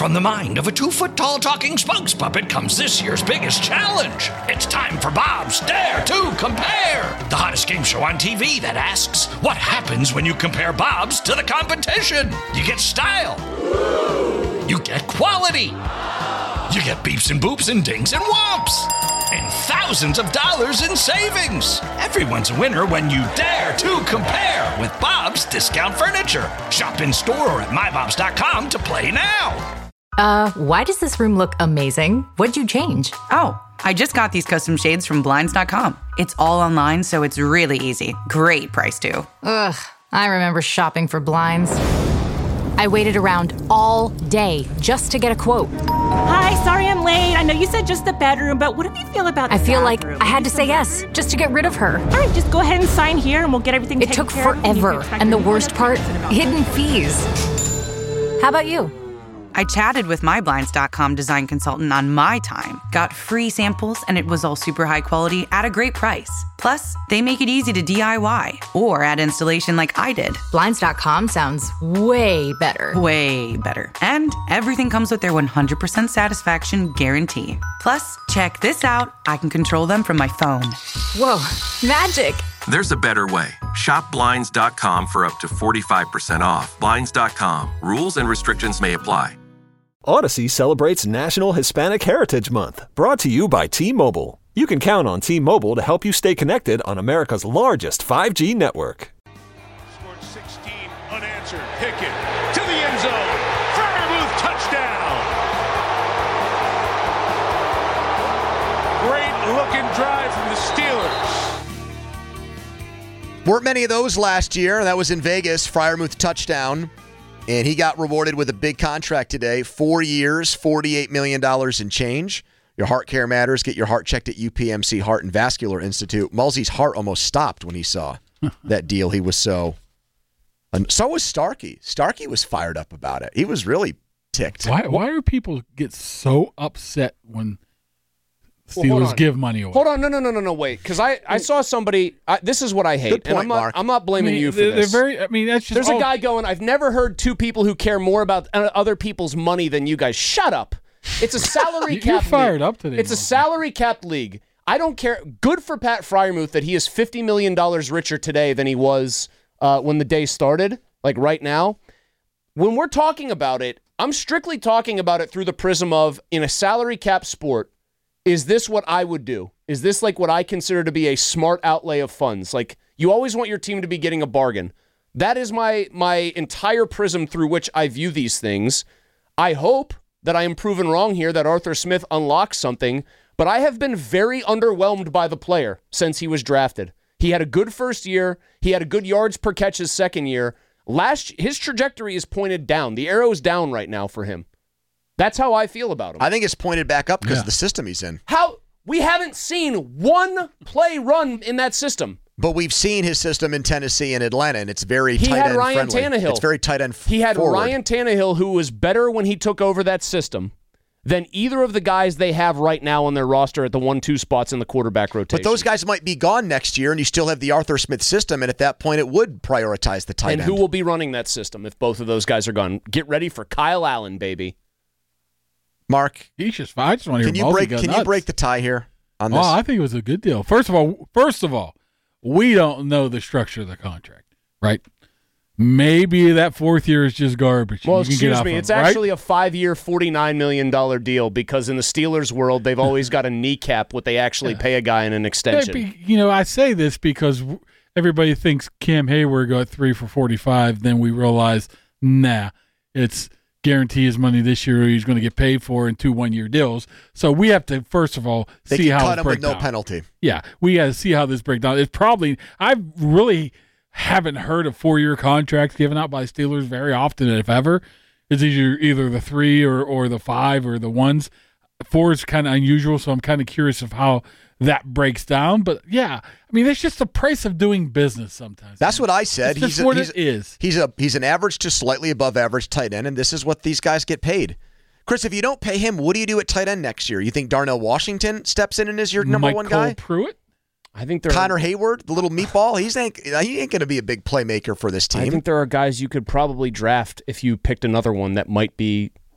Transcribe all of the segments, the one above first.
From the mind of a 2-foot-tall talking spokes puppet comes this year's biggest challenge. It's time for Bob's Dare to Compare, the hottest game show on TV that asks, what happens when you compare Bob's to the competition? You get style. You get quality. You get beeps and boops and dings and whomps. And thousands of dollars in savings. Everyone's a winner when you dare to compare with Bob's Discount Furniture. Shop in store or at mybobs.com to play now. Why does this room look amazing? What'd you change? Oh, I just got these custom shades from Blinds.com. It's all online, so it's really easy. Great price, too. Ugh, I remember shopping for blinds. I waited around all day just to get a quote. Hi, sorry I'm late. I know you said just the bedroom, but what do you feel about the I feel bathroom? like I had to say yes just to get rid of her. All right, just go ahead and sign here and we'll get everything It taken took care of. forever, and the worst part, hidden fees. How about you? I chatted with my Blinds.com design consultant on my time, got free samples, and it was all super high quality at a great price. Plus, they make it easy to DIY or add installation like I did. Blinds.com sounds way better. Way better. And everything comes with their 100% satisfaction guarantee. Plus, check this out. I can control them from my phone. Whoa, magic. There's a better way. Shop Blinds.com for up to 45% off. Blinds.com. Rules and restrictions may apply. Odyssey celebrates National Hispanic Heritage Month, brought to you by T-Mobile. You can count on T-Mobile to help you stay connected on America's largest 5G network. Scored 16 unanswered. Pickett to the end zone. Freiermuth touchdown. Great looking drive from the Steelers. Weren't many of those last year. That was in Vegas. Freiermuth touchdown. And he got rewarded with a big contract today. 4 years, $48 million in change. Your heart care matters. Get your heart checked at UPMC Heart and Vascular Institute. Mulsey's heart almost stopped when he saw that deal. He was so... And so was Starkey. Starkey was fired up about it. He was really ticked. Why do people get so upset when Steelers give money away? Hold on, no, wait, because I saw somebody. This is what I hate. Good point, and Mark. I'm not blaming you for this. That's just. There's a guy going. I've never heard two people who care more about other people's money than you guys. Shut up. It's a salary cap. You're fired league. up today. It's a salary capped league. I don't care. Good for Pat Freiermuth that he is $50 million richer today than he was when the day started. Like right now, when we're talking about it, I'm strictly talking about it through the prism of in a salary cap sport. Is this what I would do? Is this like what I consider to be a smart outlay of funds? Like, you always want your team to be getting a bargain. That is my entire prism through which I view these things. I hope that I am proven wrong here, that Arthur Smith unlocks something, but I have been very underwhelmed by the player since he was drafted. He had a good first year. He had a good yards per catch his second year. His trajectory is pointed down. The arrow is down right now for him. That's how I feel about him. I think it's pointed back up because of the system he's in. How we haven't seen one play run in that system. But we've seen his system in Tennessee and Atlanta, and it's very tight end friendly. He had Ryan Tannehill. It's very tight end He had forward. Ryan Tannehill, who was better when he took over that system than either of the guys they have right now on their roster at the 1-2 spots in the quarterback rotation. But those guys might be gone next year, and you still have the Arthur Smith system, and at that point it would prioritize the tight end. And who will be running that system if both of those guys are gone? Get ready for Kyle Allen, baby. Mark, he's just fine. I just want to hear Can you break the tie here on this? Oh, I think it was a good deal. First of all, we don't know the structure of the contract, right? Maybe that fourth year is just garbage. Well, you can excuse get off me, of, it's right? actually a 5-year, $49 million deal because in the Steelers world, they've always got a kneecap what they actually pay a guy in an extension. I say this because everybody thinks Cam Hayward got 3 for $45. Then we realize, it's guarantee his money this year. He's going to get paid for in 2 1-year deals. So we have to first of all see how cut it him with breaks no down. penalty. Yeah, we got to see how this breaks down. It's probably I really haven't heard of 4-year contracts given out by Steelers very often, if ever. It's either the 3 or the 5 or the 1s. 4 is kind of unusual, so I'm kind of curious of how that breaks down. But yeah, I mean, it's just the price of doing business sometimes. That's what I said. It's just what it is. He's an average to slightly above average tight end, and this is what these guys get paid. Chris, if you don't pay him, what do you do at tight end next year? You think Darnell Washington steps in and is your number one guy? Pruitt? I think Connor Hayward, the little meatball, he ain't going to be a big playmaker for this team. I think there are guys you could probably draft if you picked another one that might be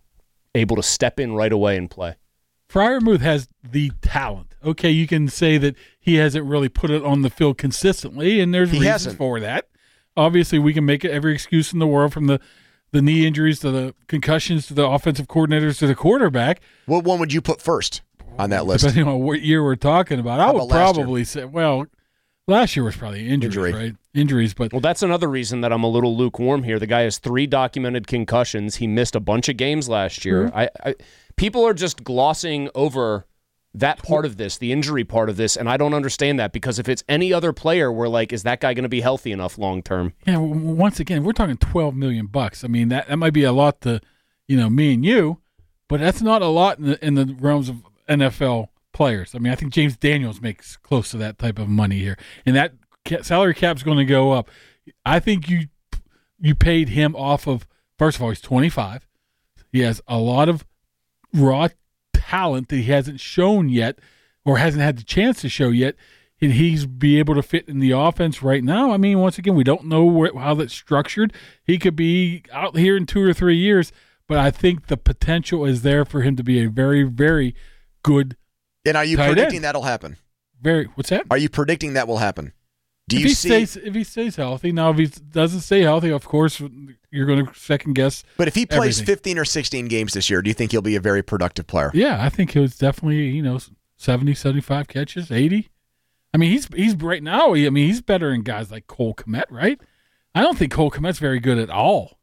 able to step in right away and play. Freiermuth has the talent. Okay, you can say that he hasn't really put it on the field consistently, and there's reasons for that. Obviously, we can make every excuse in the world, from the knee injuries to the concussions to the offensive coordinators to the quarterback. What one would you put first on that list? Depending on what year we're talking about. I would probably say, well, last year was probably injuries, right? Injuries, but well, that's another reason that I'm a little lukewarm here. The guy has 3 documented concussions. He missed a bunch of games last year. People are just glossing over that part of this, the injury part of this, and I don't understand that, because if it's any other player, we're like, is that guy going to be healthy enough long term? Yeah, once again, we're talking $12 million. I mean, that might be a lot to, me and you, but that's not a lot in the realms of NFL players. I mean, I think James Daniels makes close to that type of money here, and that salary cap's going to go up. I think you paid him off of, first of all, he's 25. He has a lot of raw talent that he hasn't shown yet, or hasn't had the chance to show yet, and he's be able to fit in the offense right now. I mean, once again, we don't know how that's structured. He could be out here in 2 or 3 years, but I think the potential is there for him to be a very, very good. And are you predicting that'll happen? What's that? Are you predicting that will happen? If he stays healthy. Now, if he doesn't stay healthy, of course, you're going to second guess. But if he plays 15 or 16 games this year, do you think he'll be a very productive player? Yeah, I think he'll definitely, 70, 75 catches, 80. I mean, he's right now, he's better than guys like Cole Kmet, right? I don't think Cole Kmet's very good at all.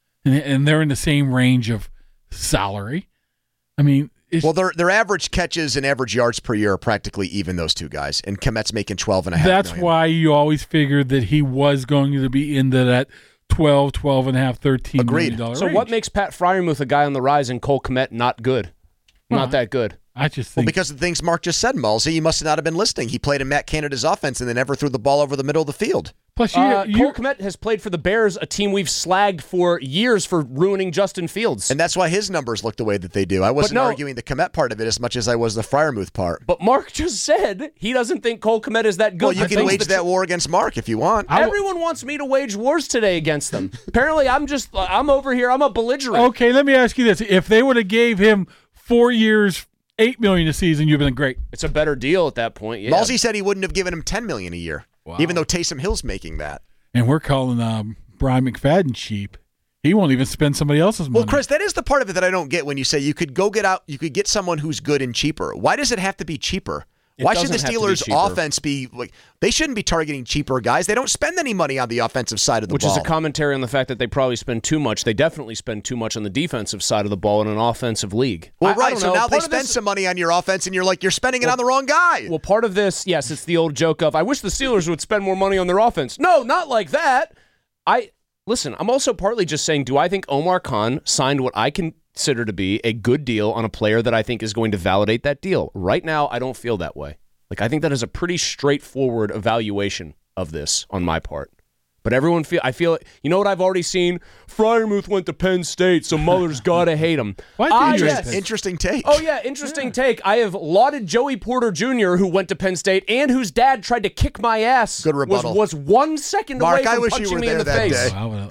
And they're in the same range of salary. I mean, their average catches and average yards per year are practically even, those two guys, and Kmet's making $12.5 million. That's why you always figured that he was going to be into that $12, $12.5, $13 million range. So what makes Pat Freiermuth a guy on the rise and Cole Kmet not good? Not that good. I just think... Well, because of the things Mark just said, Mulsey, you must not have been listening. He played in Matt Canada's offense and then never threw the ball over the middle of the field. Plus, Cole Kmet has played for the Bears, a team we've slagged for years for ruining Justin Fields. And that's why his numbers look the way that they do. I wasn't arguing the Kmet part of it as much as I was the Freiermuth part. But Mark just said he doesn't think Cole Kmet is that good. Well, you can wage that war against Mark if you want. Everyone wants me to wage wars today against them. Apparently, I'm over here. I'm a belligerent. Okay, let me ask you this. If they would have gave him 4 years, $8 million a season, you've been great. It's a better deal at that point, yeah. Mulsey said he wouldn't have given him $10 million a year, even though Taysom Hill's making that. And we're calling Brian McFadden cheap. He won't even spend somebody else's money. Well, Chris, that is the part of it that I don't get when you say you could get someone who's good and cheaper. Why does it have to be cheaper? Why should the Steelers' offense be like? They shouldn't be targeting cheaper guys. They don't spend any money on the offensive side of the ball. Which is a commentary on the fact that they probably spend too much. They definitely spend too much on the defensive side of the ball in an offensive league. Well, right. So now they spend some money on your offense, and you're spending it on the wrong guy. Well, part of this, yes, it's the old joke of, I wish the Steelers would spend more money on their offense. No, not like that. Listen, I'm also partly just saying, do I think Omar Khan signed what I consider to be a good deal on a player that I think is going to validate that deal? Right now, I don't feel that way. I think that is a pretty straightforward evaluation of this on my part. But I feel it. You know what I've already seen? Freiermuth went to Penn State, so Muller's got to hate him. Interesting take. Oh, yeah, interesting take. I have lauded Joey Porter Jr., who went to Penn State and whose dad tried to kick my ass. Good rebuttal. Was 1 second away from punching me in the face.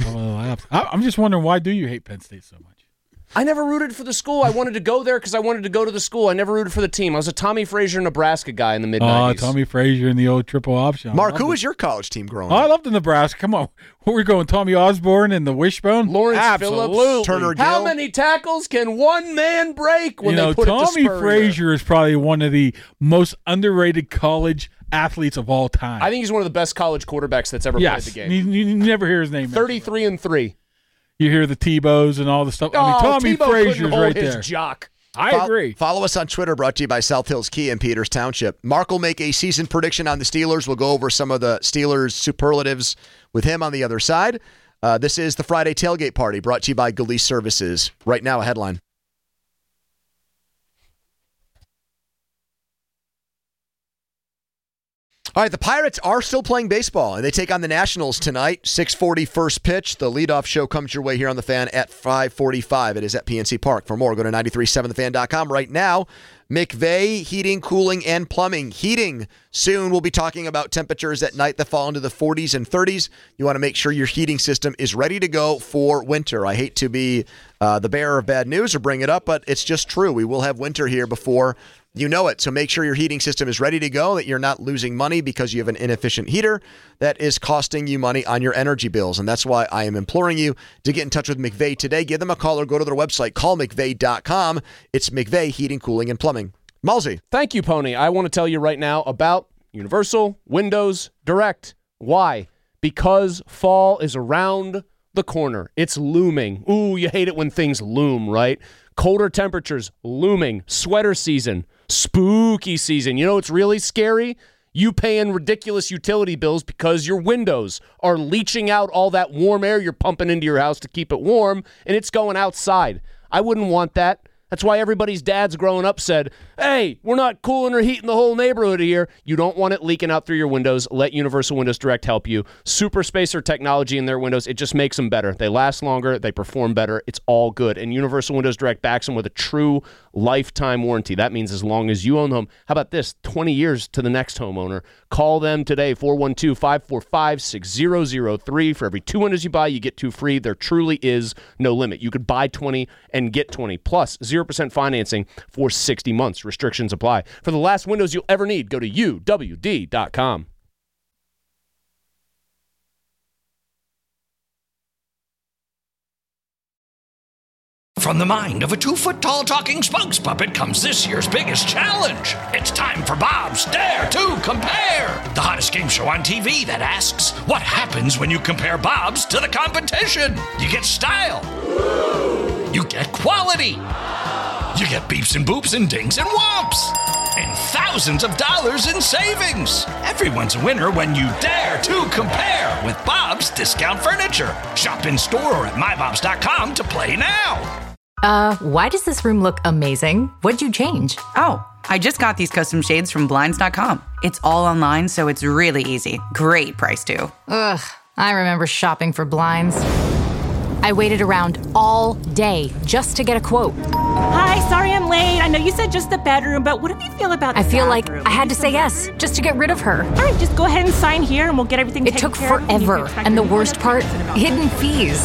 I'm just wondering, why do you hate Penn State so much? I never rooted for the school. I wanted to go there because I wanted to go to the school. I never rooted for the team. I was a Tommy Frazier, Nebraska guy in the mid-90s. Oh, Tommy Frazier in the old triple option. Mark, who was your college team growing up? I loved the Nebraska. Come on. Where were we going? Tommy Osborne and the Wishbone? Lawrence Phillips. Turner Gill. How many tackles can one man break when they put Tommy it to Spurrier? Frazier is probably one of the most underrated college athletes of all time. I think he's one of the best college quarterbacks that's ever played the game. You never hear his name. 33-3. You hear the Tebows and all the stuff. Tommy Frazier's right there. Jock. I agree. Follow us on Twitter, brought to you by South Hills Kia in Peters Township. Mark will make a season prediction on the Steelers. We'll go over some of the Steelers superlatives with him on the other side. This is the Friday Tailgate Party, brought to you by Galease Services. Right now, a headline. All right, the Pirates are still playing baseball, and they take on the Nationals tonight. 6:40 first pitch. The leadoff show comes your way here on The Fan at 5:45. It is at PNC Park. For more, go to 937thefan.com right now. McVeigh Heating, Cooling, and Plumbing. Heating. Soon we'll be talking about temperatures at night that fall into the 40s and 30s. You want to make sure your heating system is ready to go for winter. I hate to be the bearer of bad news or bring it up, but it's just true. We will have winter here before you know it. So make sure your heating system is ready to go, that you're not losing money because you have an inefficient heater that is costing you money on your energy bills. And that's why I am imploring you to get in touch with McVeigh today. Give them a call or go to their website. Call McVeigh.com. It's McVeigh Heating, Cooling, and Plumbing. Malzy. Thank you, Pony. I want to tell you right now about Universal Windows Direct. Why? Because fall is around the corner. It's looming. Ooh, you hate it when things loom, right? Colder temperatures looming. Sweater season. Spooky season. You know what's really scary? You paying ridiculous utility bills because your windows are leaching out all that warm air you're pumping into your house to keep it warm, and it's going outside. I wouldn't want that. That's why everybody's dads growing up said, hey, we're not cooling or heating the whole neighborhood here. You don't want it leaking out through your windows. Let Universal Windows Direct help you. Super spacer technology in their windows. It just makes them better. They last longer. They perform better. It's all good. And Universal Windows Direct backs them with a true lifetime warranty. That means as long as you own the home. How about this? 20 years to the next homeowner. Call them today, 412-545-6003. For every 2 windows you buy, you get 2 free. There truly is no limit. You could buy 20 and get 20. Plus 0% financing for 60 months. Restrictions apply. For the last windows you'll ever need, go to uwd.com. From the mind of a 2-foot-tall talking spokes puppet comes this year's biggest challenge. It's time for Bob's Dare to Compare, the hottest game show on TV that asks, what happens when you compare Bob's to the competition? You get style. You get quality. You get beeps and boops and dings and whomps. And thousands of dollars in savings. Everyone's a winner when you dare to compare with Bob's Discount Furniture. Shop in store or at mybobs.com to play now. Why does this room look amazing? What'd you change? Oh, I just got these custom shades from Blinds.com. It's all online, so it's really easy. Great price, too. Ugh, I remember shopping for blinds. I waited around all day just to get a quote. Hi, sorry I'm late. I know you said just the bedroom, but what do you feel about the I feel bathroom? like I had to say yes just to get rid of her. All right, just go ahead and sign here and we'll get everything taken care of. It took forever. And the worst part, hidden fees.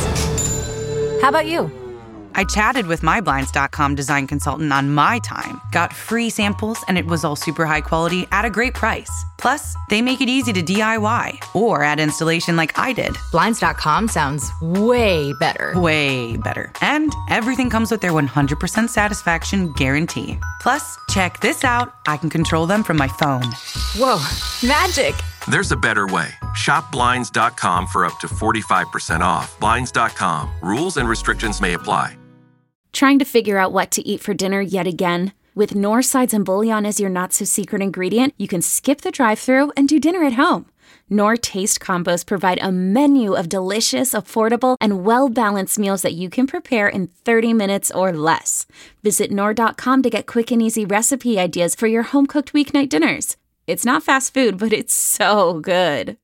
How about you? I chatted with my Blinds.com design consultant on my time, got free samples, and it was all super high quality at a great price. Plus, they make it easy to DIY or add installation like I did. Blinds.com sounds way better. Way better. And everything comes with their 100% satisfaction guarantee. Plus, check this out. I can control them from my phone. Whoa, magic. There's a better way. Shop Blinds.com for up to 45% off. Blinds.com. Rules and restrictions may apply. Trying to figure out what to eat for dinner yet again? With Knorr sides and bouillon as your not-so-secret ingredient, you can skip the drive-thru and do dinner at home. Knorr Taste Combos provide a menu of delicious, affordable, and well-balanced meals that you can prepare in 30 minutes or less. Visit Knorr.com to get quick and easy recipe ideas for your home-cooked weeknight dinners. It's not fast food, but it's so good.